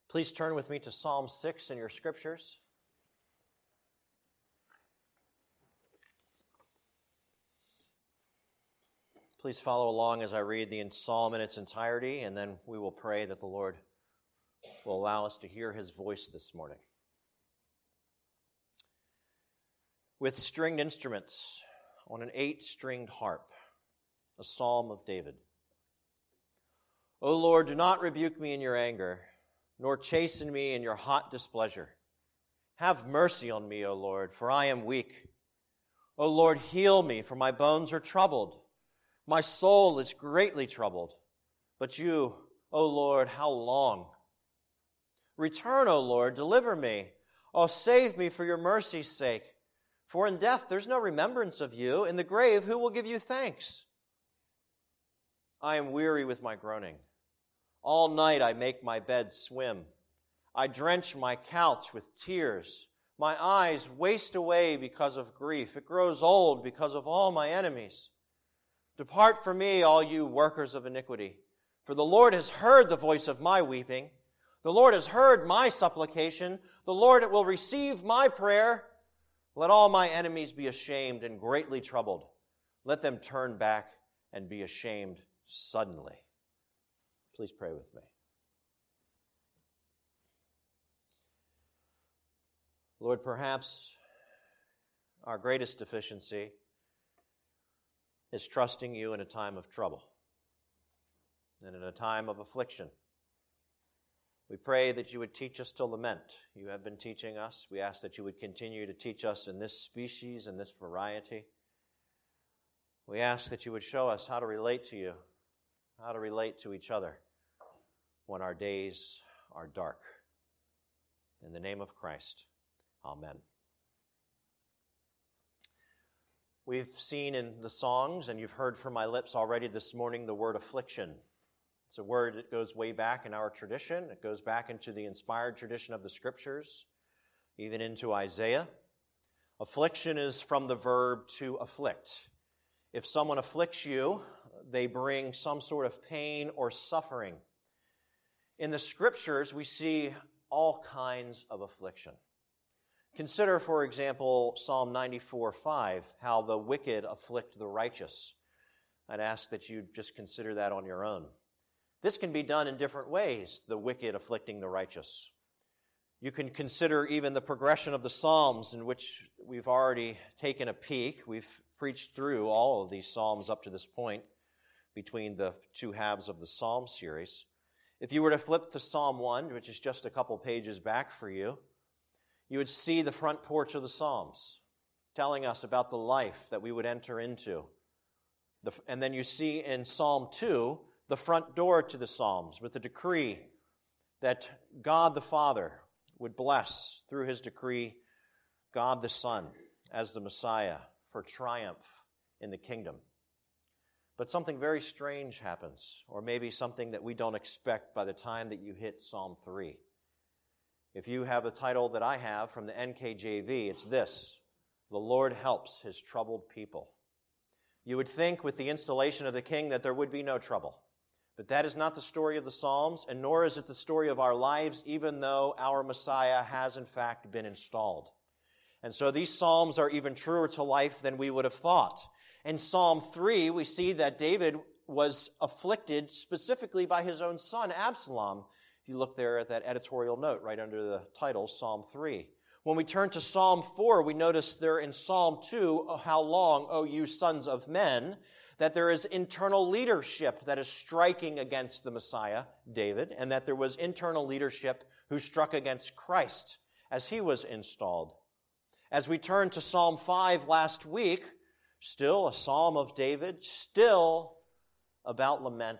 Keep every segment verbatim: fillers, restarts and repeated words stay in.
Please turn with me to Psalm six in your scriptures. Please follow along as I read the psalm in its entirety, and then we will pray that the Lord will allow us to hear his voice this morning. With stringed instruments on an eight-stringed harp, a psalm of David. O Lord, do not rebuke me in your anger, nor chasten me in your hot displeasure. Have mercy on me, O Lord, for I am weak. O Lord, heal me, for my bones are troubled. My soul is greatly troubled. But you, O Lord, how long? Return, O Lord, deliver me. O save me for your mercy's sake. For in death there's no remembrance of you. In the grave, who will give you thanks? I am weary with my groaning. All night I make my bed swim. I drench my couch with tears. My eyes waste away because of grief. It grows old because of all my enemies. Depart from me, all you workers of iniquity, for the Lord has heard the voice of my weeping. The Lord has heard my supplication. The Lord will receive my prayer. Let all my enemies be ashamed and greatly troubled. Let them turn back and be ashamed suddenly. Please pray with me. Lord, perhaps our greatest deficiency is trusting you in a time of trouble and in a time of affliction. We pray that you would teach us to lament. You have been teaching us. We ask that you would continue to teach us in this species and this variety. We ask that you would show us how to relate to you, how to relate to each other when our days are dark. In the name of Christ, amen. We've seen in the songs, and you've heard from my lips already this morning, the word affliction. It's a word that goes way back in our tradition. It goes back into the inspired tradition of the Scriptures, even into Isaiah. Affliction is from the verb to afflict. If someone afflicts you, they bring some sort of pain or suffering. In the Scriptures, we see all kinds of affliction. Consider, for example, Psalm ninety-four five, how the wicked afflict the righteous. I'd ask that you just consider that on your own. This can be done in different ways, the wicked afflicting the righteous. You can consider even the progression of the Psalms, in which we've already taken a peek. We've preached through all of these Psalms up to this point between the two halves of the Psalm series. If you were to flip to Psalm one, which is just a couple pages back for you, you would see the front porch of the Psalms, telling us about the life that we would enter into. And then you see in Psalm two, the front door to the Psalms with the decree that God the Father would bless, through his decree, God the Son as the Messiah for triumph in the kingdom. But something very strange happens, or maybe something that we don't expect by the time that you hit Psalm three. If you have a title that I have from the N K J V, it's this: The Lord helps his troubled people. You would think with the installation of the king that there would be no trouble. But that is not the story of the Psalms, and nor is it the story of our lives, even though our Messiah has in fact been installed. And so these Psalms are even truer to life than we would have thought. In Psalm three, we see that David was afflicted specifically by his own son, Absalom. If you look there at that editorial note right under the title, Psalm three. When we turn to Psalm four, we notice there in Psalm two, oh, how long, O you sons of men, that there is internal leadership that is striking against the Messiah, David, and that there was internal leadership who struck against Christ as he was installed. As we turn to Psalm five last week, still a psalm of David, still about lament,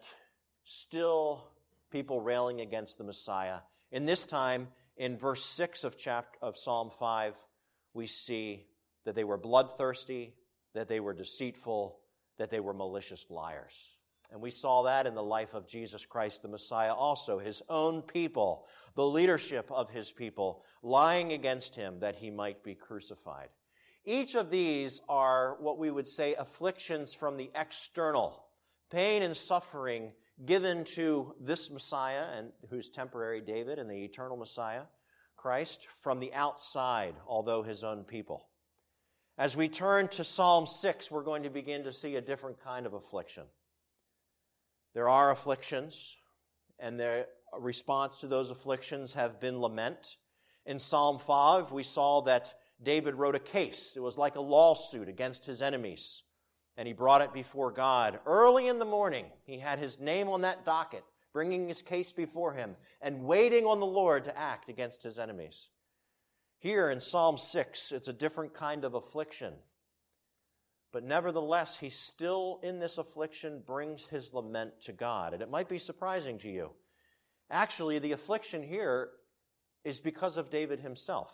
still people railing against the Messiah. In this time, in verse six of chapter of Psalm five, we see that they were bloodthirsty, that they were deceitful, that they were malicious liars. And we saw that in the life of Jesus Christ the Messiah also, his own people, the leadership of his people, lying against him that he might be crucified. Each of these are what we would say afflictions from the external, pain and suffering given to this Messiah, and who's temporary David, and the eternal Messiah, Christ, from the outside, although his own people. As we turn to Psalm six, we're going to begin to see a different kind of affliction. There are afflictions, and their response to those afflictions have been lament. In Psalm five, we saw that David wrote a case. It was like a lawsuit against his enemies, and he brought it before God. Early in the morning, he had his name on that docket, bringing his case before him and waiting on the Lord to act against his enemies. Here in Psalm six, it's a different kind of affliction. But nevertheless, he still, in this affliction, brings his lament to God. And it might be surprising to you. Actually, the affliction here is because of David himself.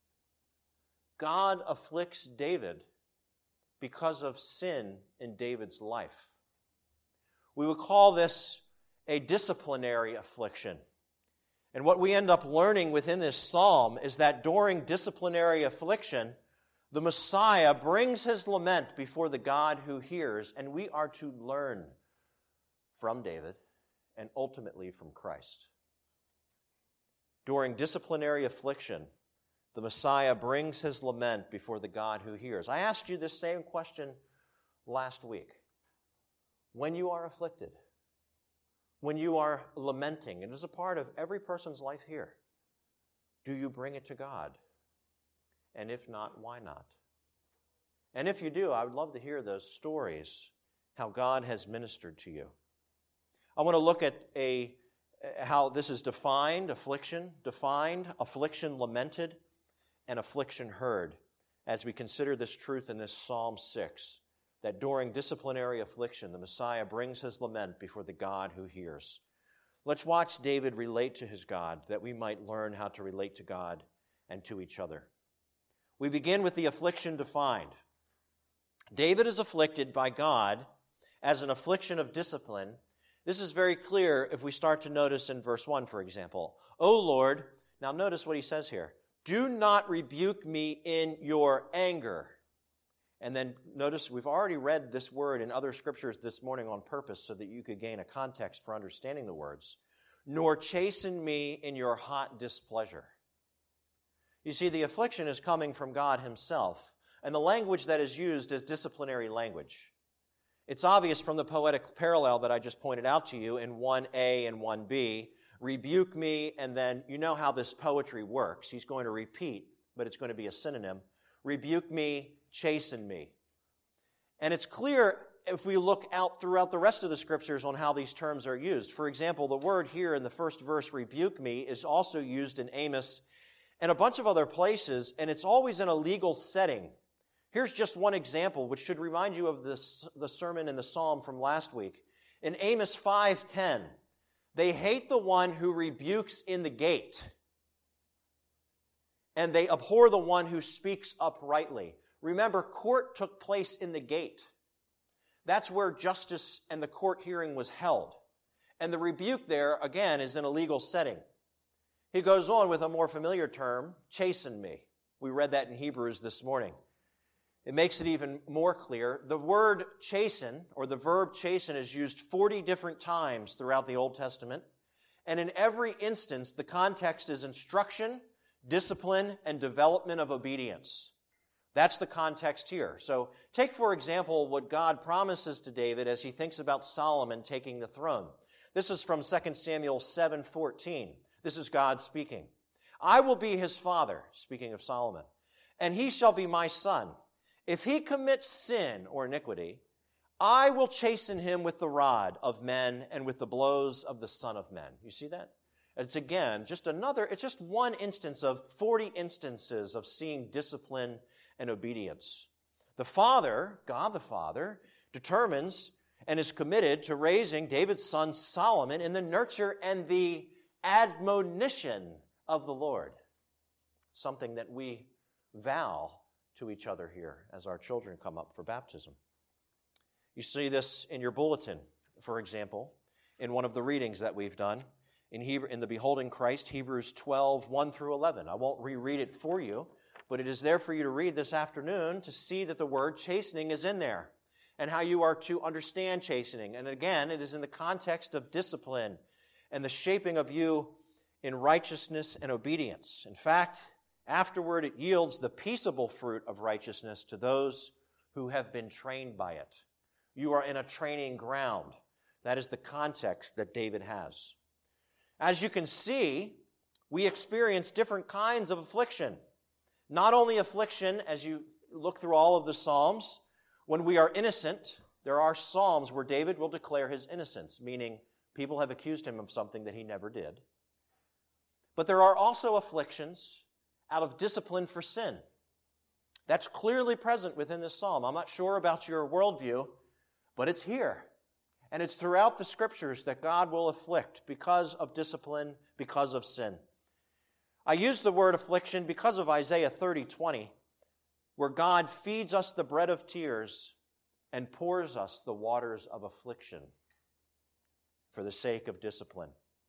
God afflicts David because of sin in David's life. We would call this a disciplinary affliction. And what we end up learning within this psalm is that during disciplinary affliction, the Messiah brings his lament before the God who hears, and we are to learn from David and ultimately from Christ. During disciplinary affliction, the Messiah brings his lament before the God who hears. I asked you this same question last week. When you are afflicted, when you are lamenting, it is a part of every person's life here. Do you bring it to God? And if not, why not? And if you do, I would love to hear those stories, how God has ministered to you. I want to look at a how this is defined, affliction defined, affliction lamented, and affliction heard, as we consider this truth in this Psalm six, that during disciplinary affliction, the Messiah brings his lament before the God who hears. Let's watch David relate to his God, that we might learn how to relate to God and to each other. We begin with the affliction defined. David is afflicted by God as an affliction of discipline. This is very clear if we start to notice in verse one, for example. O Lord, now notice what he says here. Do not rebuke me in your anger. And then notice we've already read this word in other scriptures this morning on purpose so that you could gain a context for understanding the words. Nor chasten me in your hot displeasure. You see, the affliction is coming from God himself, and the language that is used is disciplinary language. It's obvious from the poetic parallel that I just pointed out to you in one A and one B. Rebuke me, and then you know how this poetry works. He's going to repeat, but it's going to be a synonym. Rebuke me, chasten me. And it's clear if we look out throughout the rest of the scriptures on how these terms are used. For example, the word here in the first verse, rebuke me, is also used in Amos and a bunch of other places, and it's always in a legal setting. Here's just one example, which should remind you of this, the sermon in the psalm from last week. In Amos five ten, they hate the one who rebukes in the gate, and they abhor the one who speaks uprightly. Remember, court took place in the gate. That's where justice and the court hearing was held. And the rebuke there, again, is in a legal setting. He goes on with a more familiar term, chasten me. We read that in Hebrews this morning. It makes it even more clear. The word chasten, or the verb chasten, is used forty different times throughout the Old Testament. And in every instance, the context is instruction, discipline, and development of obedience. That's the context here. So take, for example, what God promises to David as he thinks about Solomon taking the throne. This is from Second Samuel seven fourteen. This is God speaking. I will be his father, speaking of Solomon, and he shall be my son. If he commits sin or iniquity, I will chasten him with the rod of men and with the blows of the Son of Men. You see that? It's again just another, it's just one instance of forty instances of seeing discipline and obedience. The Father, God the Father, determines and is committed to raising David's son Solomon in the nurture and the admonition of the Lord. Something that we vow to each other here as our children come up for baptism. You see this in your bulletin, for example, in one of the readings that we've done in Hebrew, in the Beholding Christ, Hebrews twelve, one through eleven. I won't reread it for you, but it is there for you to read this afternoon to see that the word chastening is in there. and how you are to understand chastening. And again, it is in the context of discipline and the shaping of you in righteousness and obedience. In fact, afterward it yields the peaceable fruit of righteousness to those who have been trained by it. You are in a training ground. That is the context that David has. As you can see, we experience different kinds of affliction. Not only affliction, as you look through all of the Psalms, when we are innocent, there are Psalms where David will declare his innocence, meaning people have accused him of something that he never did. But there are also afflictions out of discipline for sin. That's clearly present within this psalm. I'm not sure about your worldview, but it's here. And it's throughout the Scriptures that God will afflict because of discipline, because of sin. I use the word affliction because of Isaiah thirty twenty, where God feeds us the bread of tears and pours us the waters of affliction for the sake of discipline.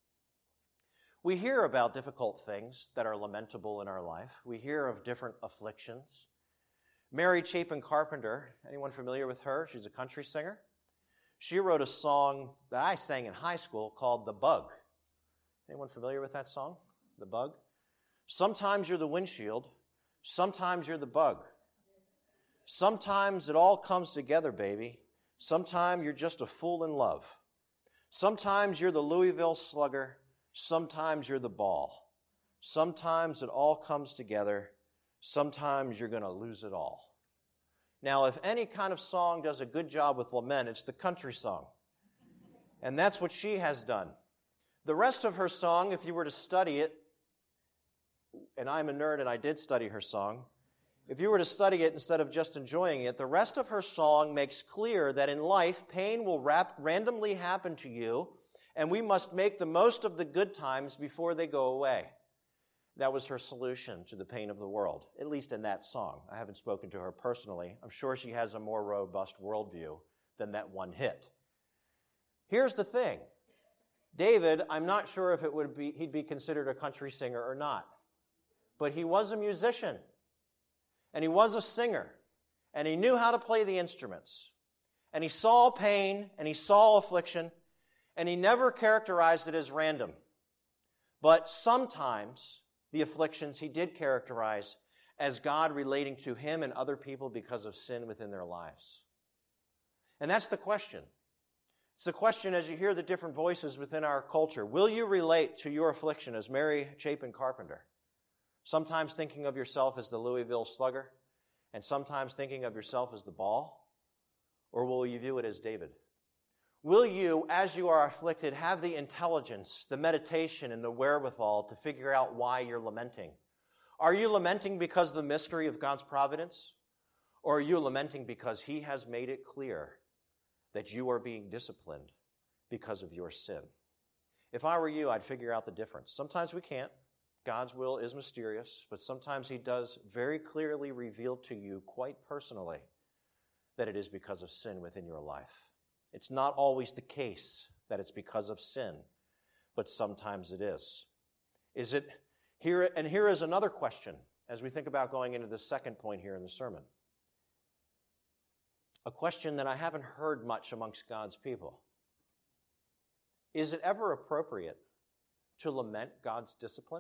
We hear about difficult things that are lamentable in our life. We hear of different afflictions. Mary Chapin Carpenter, anyone familiar with her? She's a country singer. She wrote a song that I sang in high school called The Bug. Anyone familiar with that song? The Bug? Sometimes you're the windshield. Sometimes you're the bug. Sometimes it all comes together, baby. Sometimes you're just a fool in love. Sometimes you're the Louisville Slugger. Sometimes you're the ball. Sometimes it all comes together. Sometimes you're going to lose it all. Now, if any kind of song does a good job with lament, it's the country song. And that's what she has done. The rest of her song, if you were to study it, and I'm a nerd and I did study her song, if you were to study it instead of just enjoying it, the rest of her song makes clear that in life, pain will rap- randomly happen to you, and we must make the most of the good times before they go away. That was her solution to the pain of the world, at least in that song. I haven't spoken to her personally. I'm sure she has a more robust worldview than that one hit. Here's the thing. David, I'm not sure if it would be he'd be considered a country singer or not. But he was a musician, and he was a singer, and he knew how to play the instruments. And he saw pain, and he saw affliction, and he never characterized it as random. But sometimes the afflictions he did characterize as God relating to him and other people because of sin within their lives. And that's the question. It's the question as you hear the different voices within our culture. Will you relate to your affliction as Mary Chapin Carpenter? Sometimes thinking of yourself as the Louisville Slugger, and sometimes thinking of yourself as the ball? Or will you view it as David? Will you, as you are afflicted, have the intelligence, the meditation, and the wherewithal to figure out why you're lamenting? Are you lamenting because of the mystery of God's providence? Or are you lamenting because He has made it clear that you are being disciplined because of your sin? If I were you, I'd figure out the difference. Sometimes we can't. God's will is mysterious, but sometimes He does very clearly reveal to you quite personally that it is because of sin within your life. It's not always the case that it's because of sin, but sometimes it is. Is it here? And here is another question as we think about going into the second point here in the sermon. A question that I haven't heard much amongst God's people. Is it ever appropriate to lament God's discipline?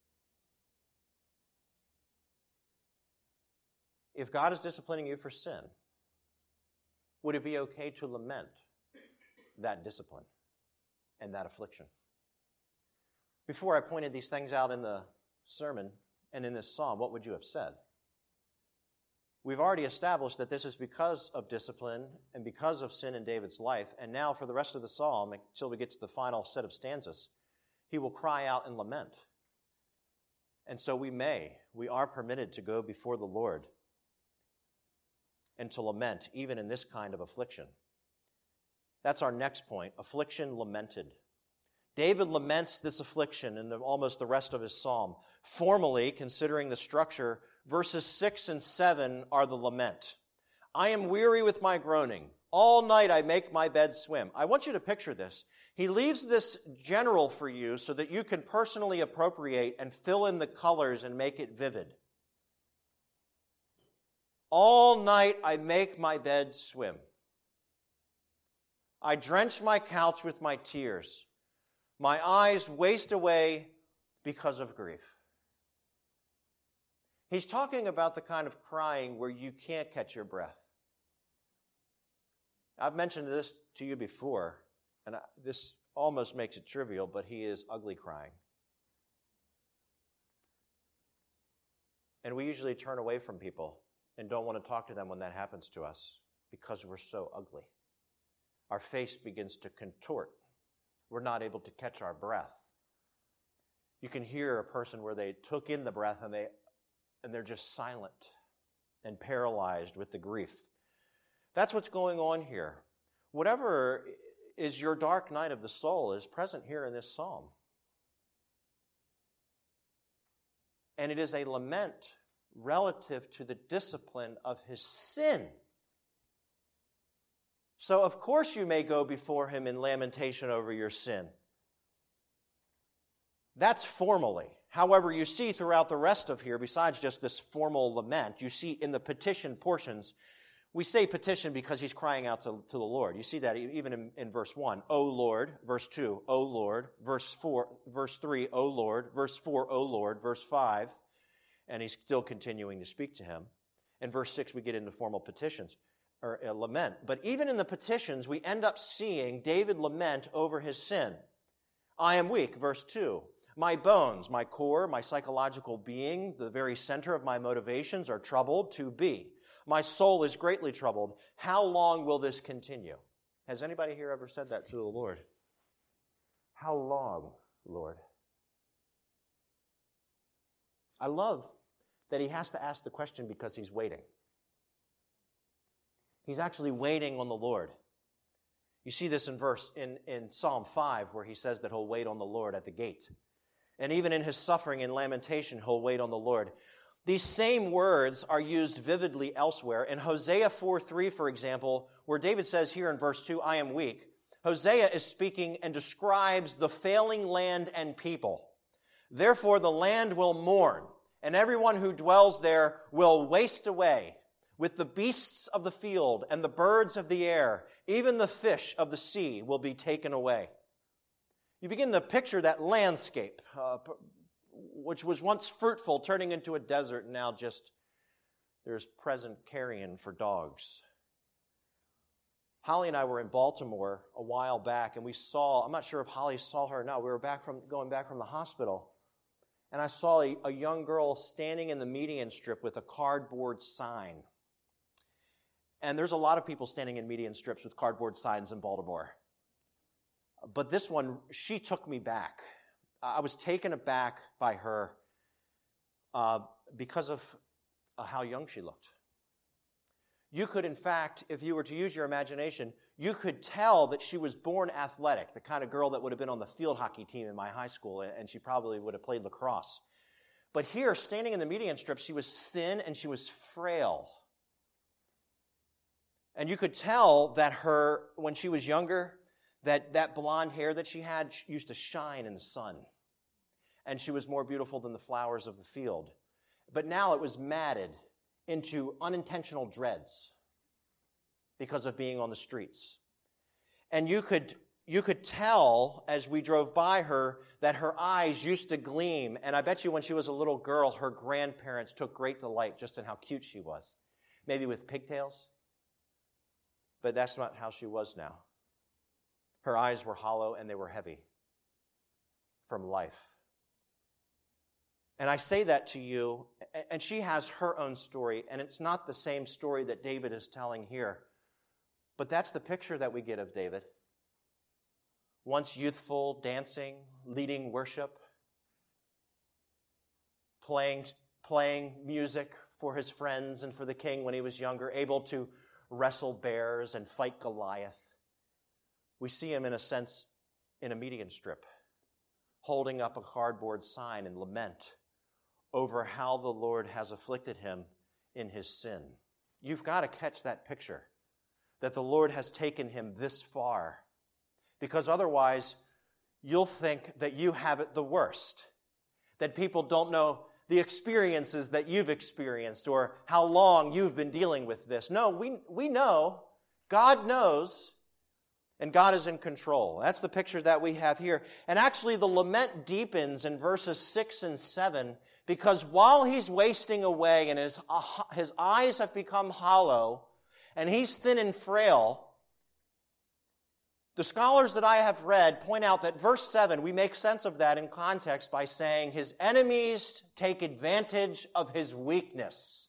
If God is disciplining you for sin, would it be okay to lament that discipline and that affliction? Before I pointed these things out in the sermon and in this psalm, what would you have said? We've already established that this is because of discipline and because of sin in David's life, and now for the rest of the psalm, until we get to the final set of stanzas, he will cry out and lament. And so we may, we are permitted to go before the Lord and to lament, even in this kind of affliction. That's our next point, affliction lamented. David laments this affliction in the, almost the rest of his psalm. Formally, considering the structure, verses six and seven are the lament. I am weary with my groaning. All night I make my bed swim. I want you to picture this. He leaves this general for you so that you can personally appropriate and fill in the colors and make it vivid. All night I make my bed swim. I drench my couch with my tears. My eyes waste away because of grief. He's talking about the kind of crying where you can't catch your breath. I've mentioned this to you before, and this almost makes it trivial, but he is ugly crying. And we usually turn away from people and don't want to talk to them when that happens to us because we're so ugly. Our face begins to contort. We're not able to catch our breath. You can hear a person where they took in the breath and they and they're just silent and paralyzed with the grief. That's what's going on here. Whatever is your dark night of the soul is present here in this psalm. And it is a lament relative to the discipline of his sin. So, of course, you may go before him in lamentation over your sin. That's formally. However, you see throughout the rest of here, besides just this formal lament, you see in the petition portions, we say petition because he's crying out to, to the Lord. You see that even in, in verse one, O Lord, verse two, O Lord, verse four, verse three, O Lord, verse four, O Lord, verse five, and he's still continuing to speak to him. In verse six, we get into formal petitions, or uh, lament. But even in the petitions, we end up seeing David lament over his sin. I am weak, verse two. My bones, my core, my psychological being, the very center of my motivations are troubled to be. My soul is greatly troubled. How long will this continue? Has anybody here ever said that to the Lord? How long, Lord? I love that he has to ask the question because he's waiting. He's actually waiting on the Lord. You see this in verse in, in Psalm five where he says that he'll wait on the Lord at the gate. And even in his suffering and lamentation, he'll wait on the Lord. These same words are used vividly elsewhere. In Hosea four three, for example, where David says here in verse two, I am weak, Hosea is speaking and describes the failing land and people. Therefore the land will mourn, and everyone who dwells there will waste away. With the beasts of the field and the birds of the air, even the fish of the sea will be taken away. You begin to picture that landscape, uh, which was once fruitful, turning into a desert, and now just there's present carrion for dogs. Holly and I were in Baltimore a while back, and we saw, I'm not sure if Holly saw her or not, we were back from going back from the hospital, and I saw a, a young girl standing in the median strip with a cardboard sign. And there's a lot of people standing in median strips with cardboard signs in Baltimore. But this one, she took me back. I was taken aback by her uh, because of uh, how young she looked. You could, in fact, if you were to use your imagination, you could tell that she was born athletic, the kind of girl that would have been on the field hockey team in my high school, and she probably would have played lacrosse. But here, standing in the median strip, she was thin and she was frail. And you could tell that her, when she was younger, that that blonde hair that she had used to shine in the sun. And she was more beautiful than the flowers of the field. But now it was matted into unintentional dreads because of being on the streets. And you could, you could tell as we drove by her that her eyes used to gleam. And I bet you when she was a little girl, her grandparents took great delight just in how cute she was. Maybe with pigtails. But that's not how she was now. Her eyes were hollow and they were heavy from life. And I say that to you, and she has her own story, and it's not the same story that David is telling here. But that's the picture that we get of David. Once youthful, dancing, leading worship, playing, playing music for his friends and for the king when he was younger, able to wrestle bears and fight Goliath. We see him, in a sense, in a median strip, holding up a cardboard sign in lament over how the Lord has afflicted him in his sin. You've got to catch that picture, that the Lord has taken him this far, because otherwise you'll think that you have it the worst, that people don't know the experiences that you've experienced or how long you've been dealing with this. No, we, we know, God knows, And God is in control. That's the picture that we have here. And actually the lament deepens in verses six and seven because while he's wasting away and his, his eyes have become hollow and he's thin and frail, the scholars that I have read point out that verse seven, we make sense of that in context by saying his enemies take advantage of his weakness.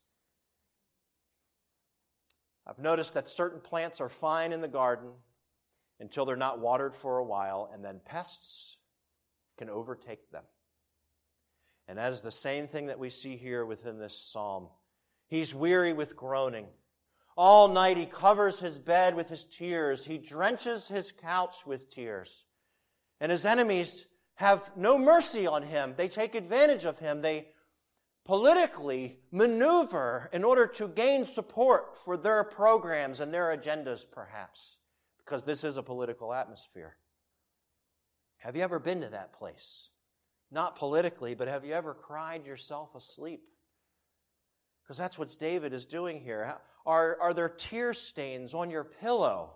I've noticed that certain plants are fine in the garden until they're not watered for a while, and then pests can overtake them. And that is the same thing that we see here within this psalm. He's weary with groaning. All night he covers his bed with his tears. He drenches his couch with tears. And his enemies have no mercy on him. They take advantage of him. They politically maneuver in order to gain support for their programs and their agendas, perhaps, because this is a political atmosphere. Have you ever been to that place? Not politically, but have you ever cried yourself asleep? Because that's what David is doing here. Are, are there tear stains on your pillow?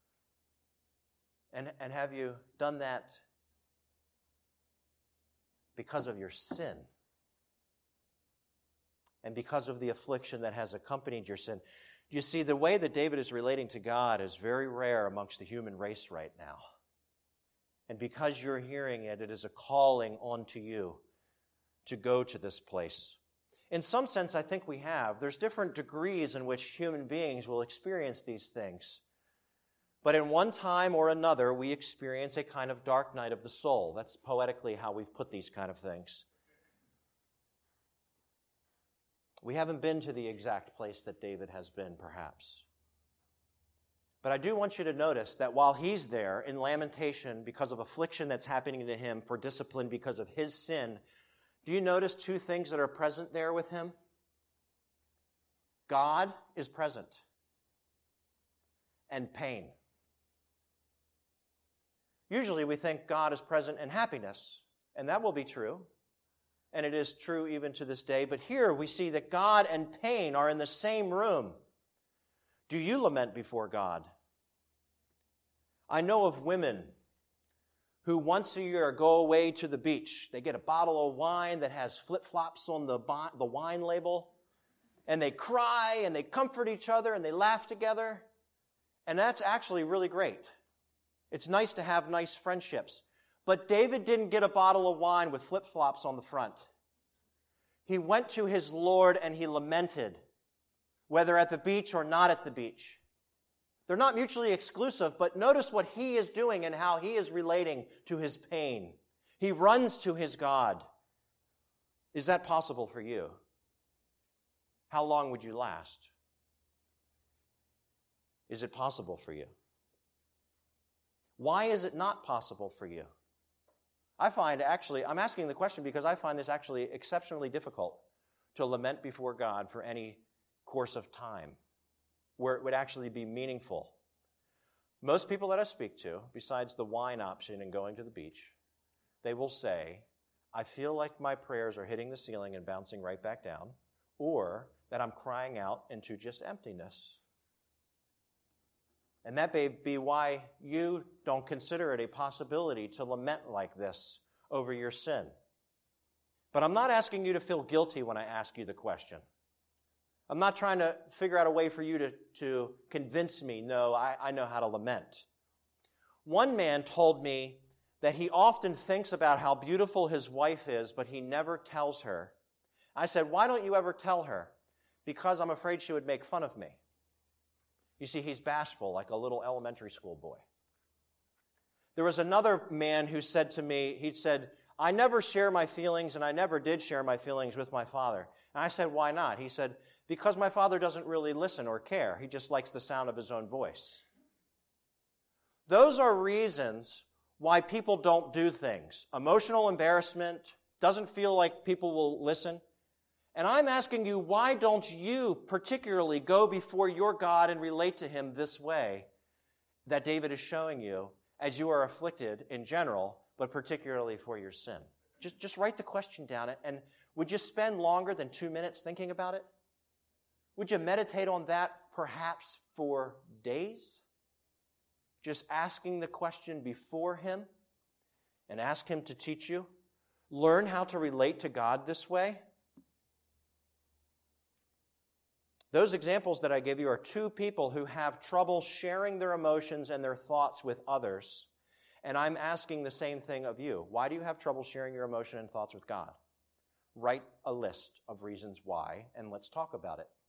And, and have you done that because of your sin? And because of the affliction that has accompanied your sin? You see, the way that David is relating to God is very rare amongst the human race right now. And because you're hearing it, it is a calling onto you to go to this place. In some sense, I think we have. There's different degrees in which human beings will experience these things. But in one time or another, we experience a kind of dark night of the soul. That's poetically how we've put these kind of things. We haven't been to the exact place that David has been, perhaps. But I do want you to notice that while he's there in lamentation because of affliction that's happening to him, for discipline because of his sin, do you notice two things that are present there with him? God is present, and pain. Usually we think God is present in happiness, and that will be true. And it is true even to this day. But here we see that God and pain are in the same room. Do you lament before God? I know of women who once a year go away to the beach. They get a bottle of wine that has flip-flops on the, the wine label. And they cry and they comfort each other and they laugh together. And that's actually really great. It's nice to have nice friendships. But David didn't get a bottle of wine with flip-flops on the front. He went to his Lord and he lamented, whether at the beach or not at the beach. They're not mutually exclusive, but notice what he is doing and how he is relating to his pain. He runs to his God. Is that possible for you? How long would you last? Is it possible for you? Why is it not possible for you? I find actually, I'm asking the question because I find this actually exceptionally difficult to lament before God for any course of time where it would actually be meaningful. Most people that I speak to, besides the wine option and going to the beach, they will say, I feel like my prayers are hitting the ceiling and bouncing right back down, or that I'm crying out into just emptiness. And that may be why you don't consider it a possibility to lament like this over your sin. But I'm not asking you to feel guilty when I ask you the question. I'm not trying to figure out a way for you to, to convince me, no, I, I know how to lament. One man told me that he often thinks about how beautiful his wife is, but he never tells her. I said, why don't you ever tell her? Because I'm afraid she would make fun of me. You see, he's bashful, like a little elementary school boy. There was another man who said to me, he said, I never share my feelings, and I never did share my feelings with my father. And I said, why not? He said, because my father doesn't really listen or care. He just likes the sound of his own voice. Those are reasons why people don't do things. Emotional embarrassment, doesn't feel like people will listen. And I'm asking you, why don't you particularly go before your God and relate to him this way that David is showing you as you are afflicted in general, but particularly for your sin? Just, just write the question down, and would you spend longer than two minutes thinking about it? Would you meditate on that perhaps for days? just asking the question before Him and ask Him to teach you? Learn how to relate to God this way? Those examples that I gave you are two people who have trouble sharing their emotions and their thoughts with others. And I'm asking the same thing of you. Why do you have trouble sharing your emotion and thoughts with God? Write a list of reasons why, and let's talk about it.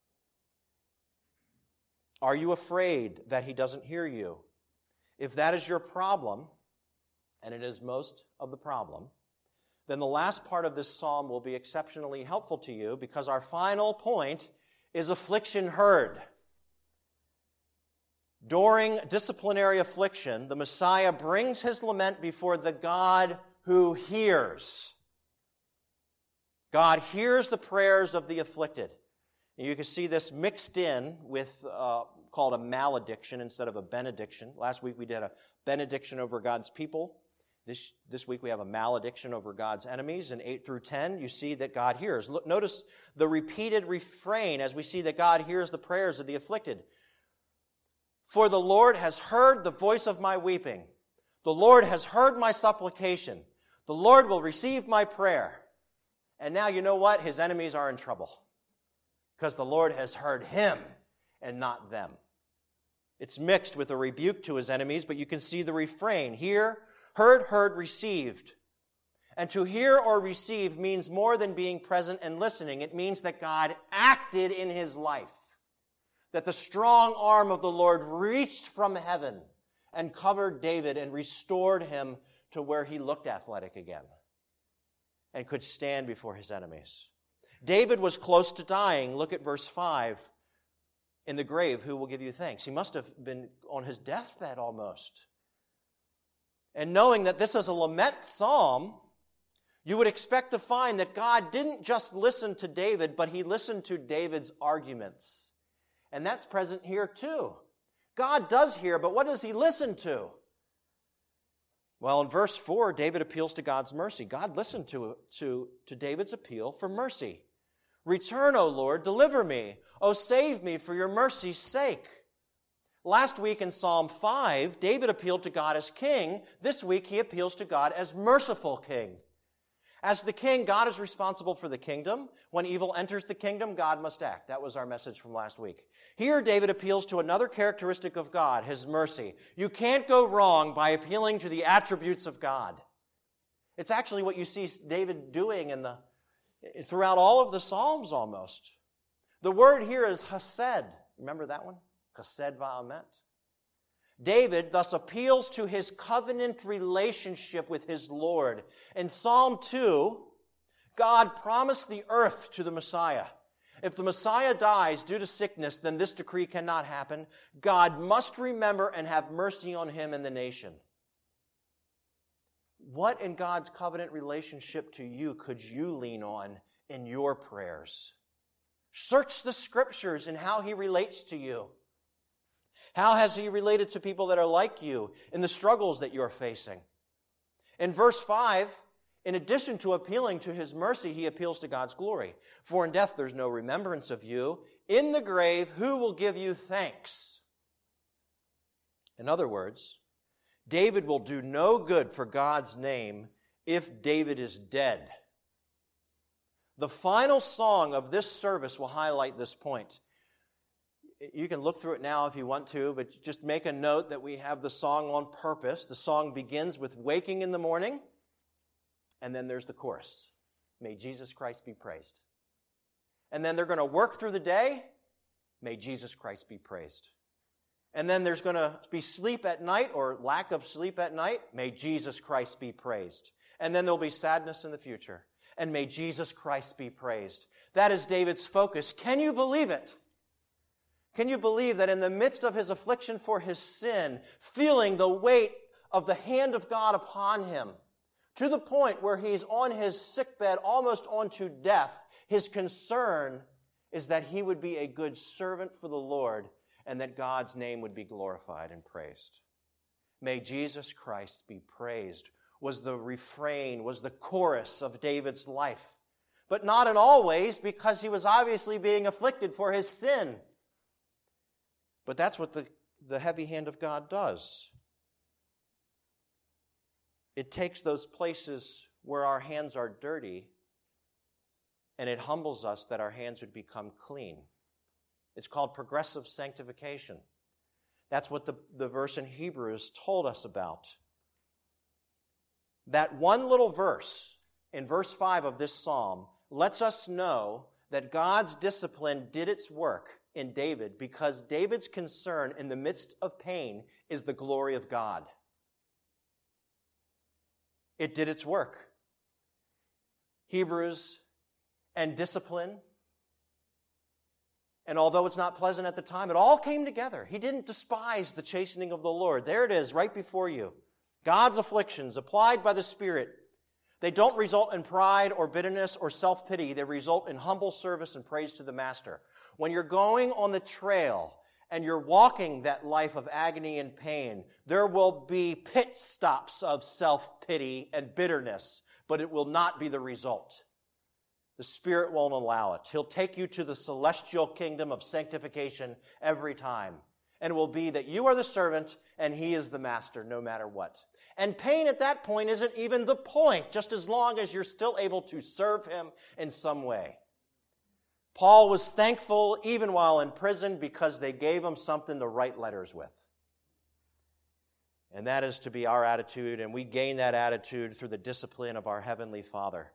Are you afraid that He doesn't hear you? If that is your problem, and it is most of the problem, then the last part of this psalm will be exceptionally helpful to you, because our final point is affliction heard. During disciplinary affliction, the Messiah brings his lament before the God who hears. God hears the prayers of the afflicted. And you can see this mixed in with uh, called a malediction instead of a benediction. Last week we did a benediction over God's people. This, this week we have a malediction over God's enemies. In eight through ten, you see that God hears. Look, notice the repeated refrain as we see that God hears the prayers of the afflicted. For the Lord has heard the voice of my weeping. The Lord has heard my supplication. The Lord will receive my prayer. And now you know what? His enemies are in trouble, because the Lord has heard him and not them. It's mixed with a rebuke to his enemies, but you can see the refrain. Hear, heard, heard, received. And to hear or receive means more than being present and listening. It means that God acted in his life, that the strong arm of the Lord reached from heaven and covered David and restored him to where he looked athletic again and could stand before his enemies. David was close to dying. Look at verse five. In the grave, who will give you thanks? He must have been on his deathbed almost. And knowing that this is a lament psalm, you would expect to find that God didn't just listen to David, but he listened to David's arguments. And that's present here too. God does hear, but what does he listen to? Well, in verse four, David appeals to God's mercy. God listened to, to, to David's appeal for mercy. Return, O Lord, deliver me. O save me for your mercy's sake. Last week in Psalm five, David appealed to God as king. This week he appeals to God as merciful king. As the king, God is responsible for the kingdom. When evil enters the kingdom, God must act. That was our message from last week. Here, David appeals to another characteristic of God, his mercy. You can't go wrong by appealing to the attributes of God. It's actually what you see David doing in the throughout all of the Psalms almost. The word here is chesed. Remember that one? Chesed va'amet. David thus appeals to his covenant relationship with his Lord. In Psalm two, God promised the earth to the Messiah. If the Messiah dies due to sickness, then this decree cannot happen. God must remember and have mercy on him and the nation. What in God's covenant relationship to you could you lean on in your prayers? Search the Scriptures in how he relates to you. How has he related to people that are like you in the struggles that you're facing? In verse five, in addition to appealing to his mercy, he appeals to God's glory. For in death there's no remembrance of you. In the grave, who will give you thanks? In other words, David will do no good for God's name if David is dead. The final song of this service will highlight this point. You can look through it now if you want to, but just make a note that we have the song on purpose. The song begins with waking in the morning, and then there's the chorus. May Jesus Christ be praised. And then they're going to work through the day. May Jesus Christ be praised. And then there's going to be sleep at night or lack of sleep at night. May Jesus Christ be praised. And then there'll be sadness in the future. And may Jesus Christ be praised. That is David's focus. Can you believe it? Can you believe that in the midst of his affliction for his sin, feeling the weight of the hand of God upon him, to the point where he's on his sickbed, almost onto death, his concern is that he would be a good servant for the Lord and that God's name would be glorified and praised. May Jesus Christ be praised was the refrain, was the chorus of David's life. But not in all ways, because he was obviously being afflicted for his sin. But that's what the, the heavy hand of God does. it takes those places where our hands are dirty and it humbles us that our hands would become clean. It's called progressive sanctification. That's what the, the verse in Hebrews told us about. That one little verse in verse five of this psalm lets us know that God's discipline did its work in David because David's concern in the midst of pain is the glory of God. It did its work. Hebrews and discipline. And although it's not pleasant at the time, it all came together. He didn't despise the chastening of the Lord. There it is, right before you. God's afflictions applied by the Spirit. They don't result in pride or bitterness or self-pity. They result in humble service and praise to the Master. When you're going on the trail and you're walking that life of agony and pain, there will be pit stops of self-pity and bitterness, but it will not be the result. The Spirit won't allow it. He'll take you to the celestial kingdom of sanctification every time. And it will be that you are the servant and He is the master, no matter what. And pain at that point isn't even the point, just as long as you're still able to serve Him in some way. Paul was thankful even while in prison because they gave him something to write letters with. And that is to be our attitude, and we gain that attitude through the discipline of our Heavenly Father.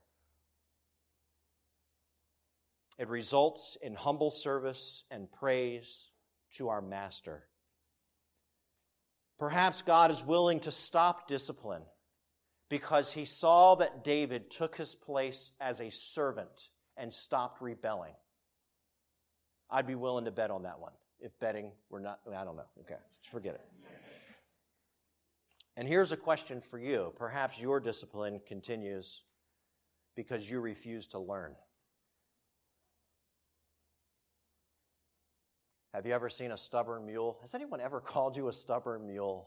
It results in humble service and praise to our Master. Perhaps God is willing to stop discipline because He saw that David took his place as a servant and stopped rebelling. I'd be willing to bet on that one. If betting were not, I don't know. Okay, forget it. And here's a question for you. Perhaps your discipline continues because you refuse to learn. Have you ever seen a stubborn mule? Has anyone ever called you a stubborn mule?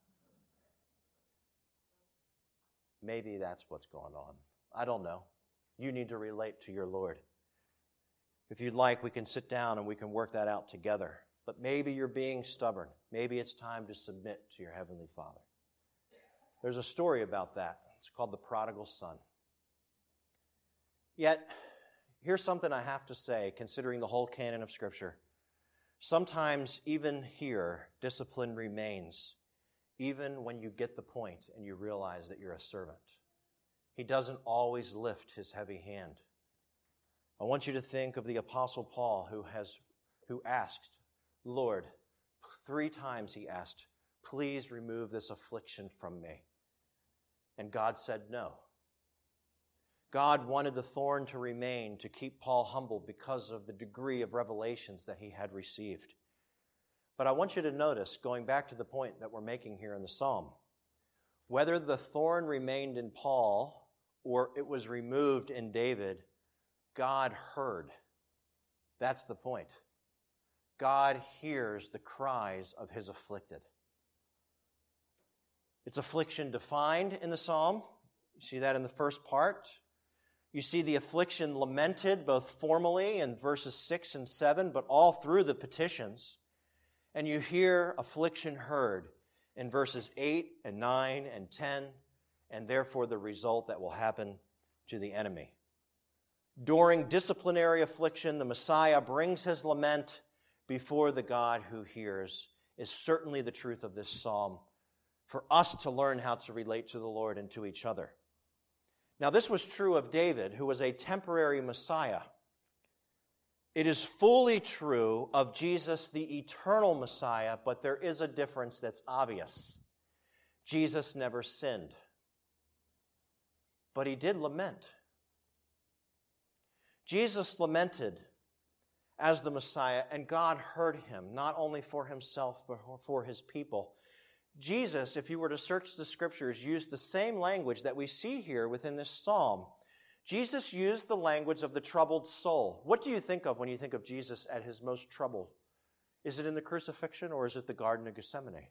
Maybe that's what's going on. I don't know. You need to relate to your Lord. If you'd like, we can sit down and we can work that out together. But maybe you're being stubborn. Maybe it's time to submit to your Heavenly Father. There's a story about that. It's called the prodigal son. Yet, here's something I have to say, considering the whole canon of Scripture. Sometimes, even here, discipline remains, even when you get the point and you realize that you're a servant. He doesn't always lift his heavy hand. I want you to think of the Apostle Paul who has, who asked, Lord, three times he asked, please remove this affliction from me. And God said no. God wanted the thorn to remain to keep Paul humble because of the degree of revelations that he had received. But I want you to notice, going back to the point that we're making here in the psalm, whether the thorn remained in Paul or it was removed in David, God heard. That's the point. God hears the cries of his afflicted. It's affliction defined in the psalm. You see that in the first part. You see the affliction lamented both formally in verses six and seven, but all through the petitions. And you hear affliction heard in verses eight and nine and ten, and therefore the result that will happen to the enemy. During disciplinary affliction, the Messiah brings his lament before the God who hears, is certainly the truth of this psalm for us to learn how to relate to the Lord and to each other. Now, this was true of David, who was a temporary Messiah. It is fully true of Jesus, the eternal Messiah, but there is a difference that's obvious. Jesus never sinned, but he did lament. Jesus lamented as the Messiah, and God heard him, not only for himself, but for his people. Jesus, if you were to search the Scriptures, used the same language that we see here within this psalm. Jesus used the language of the troubled soul. What do you think of when you think of Jesus at his most troubled? Is it in the crucifixion or is it the Garden of Gethsemane?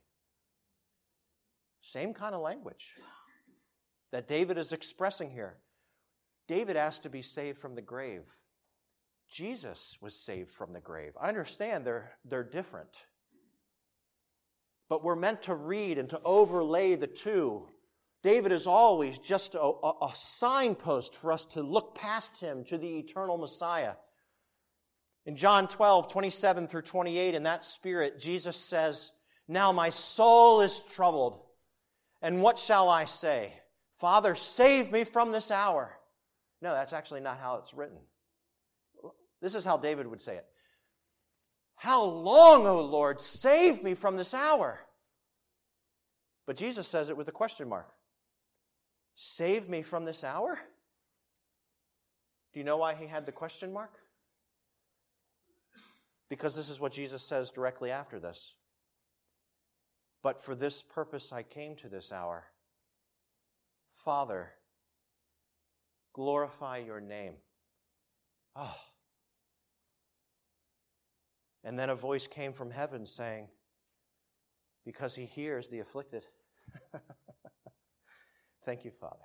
Same kind of language that David is expressing here. David asked to be saved from the grave. Jesus was saved from the grave. I understand they're, they're different. But we're meant to read and to overlay the two David is always just a, a, a signpost for us to look past him to the eternal Messiah. In John twelve, twenty-seven through twenty-eight, in that spirit, Jesus says, "Now my soul is troubled, and what shall I say? Father, save me from this hour." No, that's actually not how it's written. This is how David would say it. "How long, O Lord, save me from this hour?" But Jesus says it with a question mark. Save me from this hour? Do you know why he had the question mark? Because this is what Jesus says directly after this. "But for this purpose I came to this hour. Father, glorify your name." Oh. And then a voice came from heaven saying, "Because he hears the afflicted." Thank you, Father.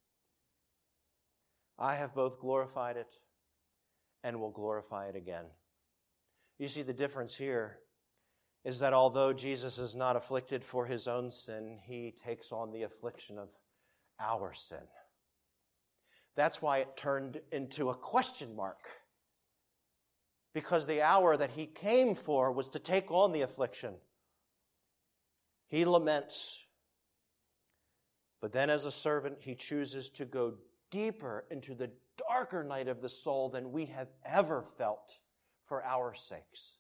I have both glorified it and will glorify it again. You see, the difference here is that although Jesus is not afflicted for his own sin, he takes on the affliction of our sin. That's why it turned into a question mark. Because the hour that he came for was to take on the affliction. He laments. But then as a servant, he chooses to go deeper into the darker night of the soul than we have ever felt for our sakes.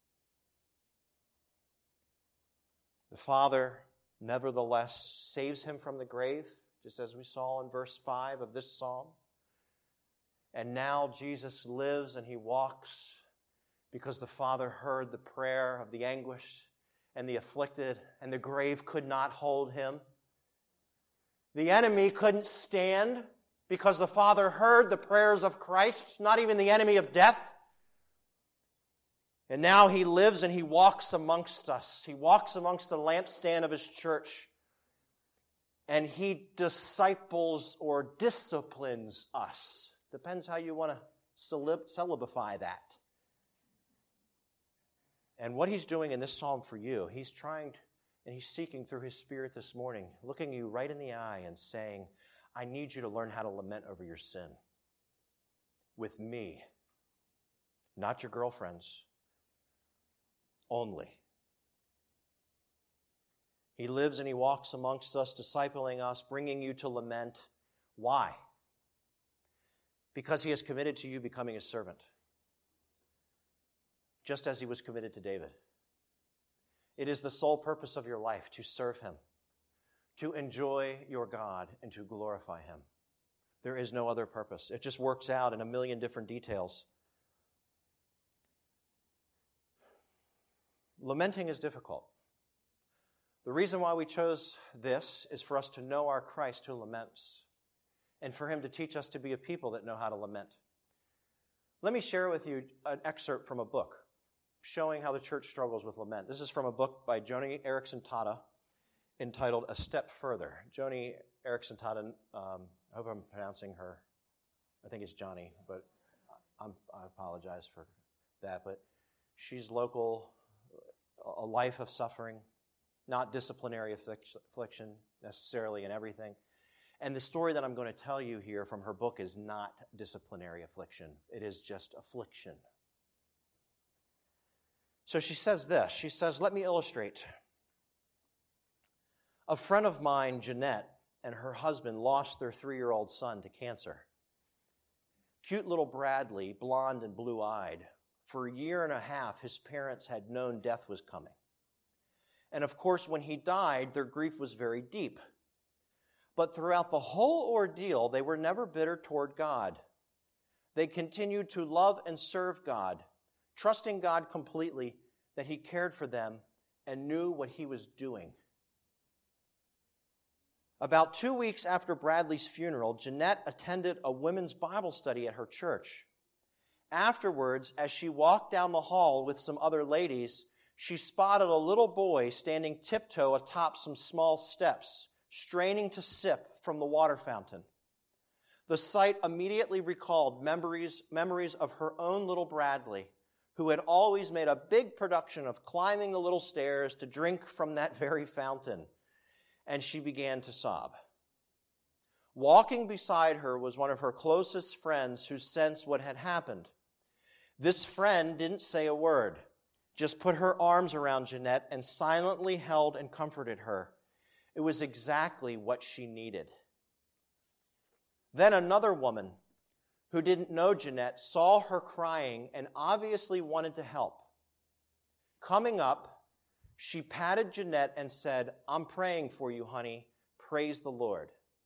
The Father, nevertheless, saves him from the grave, just as we saw in verse five of this psalm. And now Jesus lives and he walks because the Father heard the prayer of the anguish and the afflicted, and the grave could not hold him. The enemy couldn't stand because the Father heard the prayers of Christ, not even the enemy of death. And now he lives and he walks amongst us. He walks amongst the lampstand of his church. And he disciples or disciplines us. Depends how you want to syllabify that. And what he's doing in this psalm for you, he's trying and he's seeking through his Spirit this morning, looking you right in the eye and saying, I need you to learn how to lament over your sin. With me. Not your girlfriends. Only. He lives and he walks amongst us, discipling us, bringing you to lament. Why? Because he has committed to you becoming a servant. Just as he was committed to David. It is the sole purpose of your life to serve him, to enjoy your God, and to glorify him. There is no other purpose. It just works out in a million different details. Lamenting is difficult. The reason why we chose this is for us to know our Christ who laments, and for him to teach us to be a people that know how to lament. Let me share with you an excerpt from a book showing how the church struggles with lament. This is from a book by Joni Eareckson Tada entitled A Step Further. Joni Eareckson Tada, um, I hope I'm pronouncing her, I think it's Johnny, but I'm, I apologize for that. But she's local, a life of suffering, not disciplinary affliction necessarily in everything. And the story that I'm going to tell you here from her book is not disciplinary affliction. It is just affliction. So she says this. She says, let me illustrate. A friend of mine, Jeanette, and her husband lost their three-year-old son to cancer. Cute little Bradley, blonde and blue-eyed. For a year and a half, his parents had known death was coming. And of course, when he died, their grief was very deep. But throughout the whole ordeal, they were never bitter toward God. They continued to love and serve God, trusting God completely that he cared for them and knew what he was doing. About two weeks after Bradley's funeral, Jeanette attended a women's Bible study at her church. Afterwards, as she walked down the hall with some other ladies, she spotted a little boy standing tiptoe atop some small steps, straining to sip from the water fountain. The sight immediately recalled memories, memories of her own little Bradley, who had always made a big production of climbing the little stairs to drink from that very fountain. And she began to sob. Walking beside her was one of her closest friends who sensed what had happened. This friend didn't say a word, just put her arms around Jeanette and silently held and comforted her. It was exactly what she needed. Then another woman who didn't know Jeanette saw her crying and obviously wanted to help. Coming up, she patted Jeanette and said, "I'm praying for you, honey. Praise the Lord."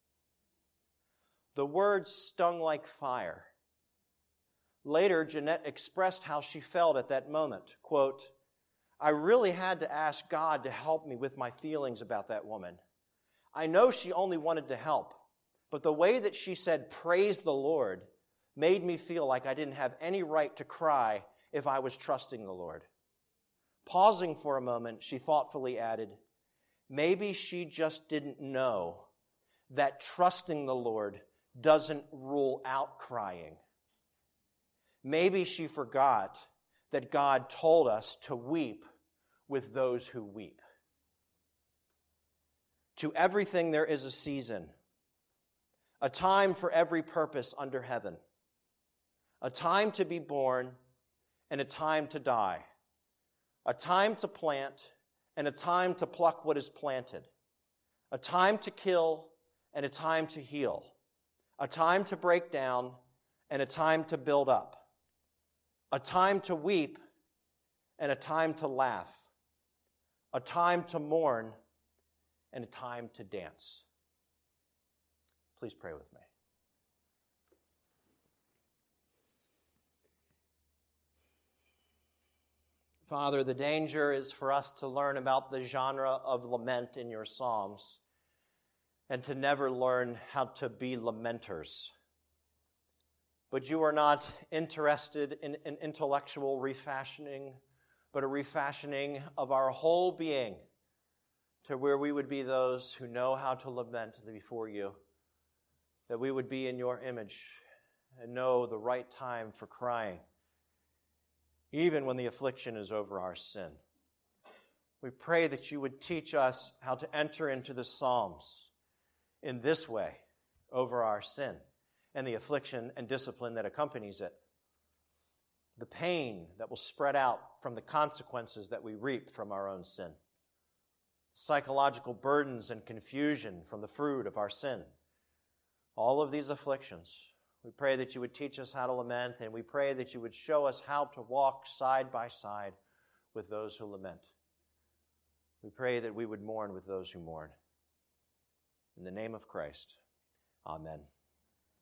The words stung like fire. Later, Jeanette expressed how she felt at that moment. Quote, "I really had to ask God to help me with my feelings about that woman. I know she only wanted to help, but the way that she said, 'Praise the Lord,' made me feel like I didn't have any right to cry if I was trusting the Lord." Pausing for a moment, she thoughtfully added, "Maybe she just didn't know that trusting the Lord doesn't rule out crying. Maybe she forgot that God told us to weep with those who weep." To everything there is a season, a time for every purpose under heaven, a time to be born and a time to die, a time to plant and a time to pluck what is planted, a time to kill and a time to heal, a time to break down and a time to build up, a time to weep and a time to laugh, a time to mourn and a time to dance. Please pray with me. Father, the danger is for us to learn about the genre of lament in your Psalms and to never learn how to be lamenters. But you are not interested in an intellectual refashioning, but a refashioning of our whole being to where we would be those who know how to lament before you, that we would be in your image and know the right time for crying, even when the affliction is over our sin. We pray that you would teach us how to enter into the Psalms in this way over our sin and the affliction and discipline that accompanies it, the pain that will spread out from the consequences that we reap from our own sin, psychological burdens and confusion from the fruit of our sin. All of these afflictions, we pray that you would teach us how to lament, and we pray that you would show us how to walk side by side with those who lament. We pray that we would mourn with those who mourn. In the name of Christ, amen.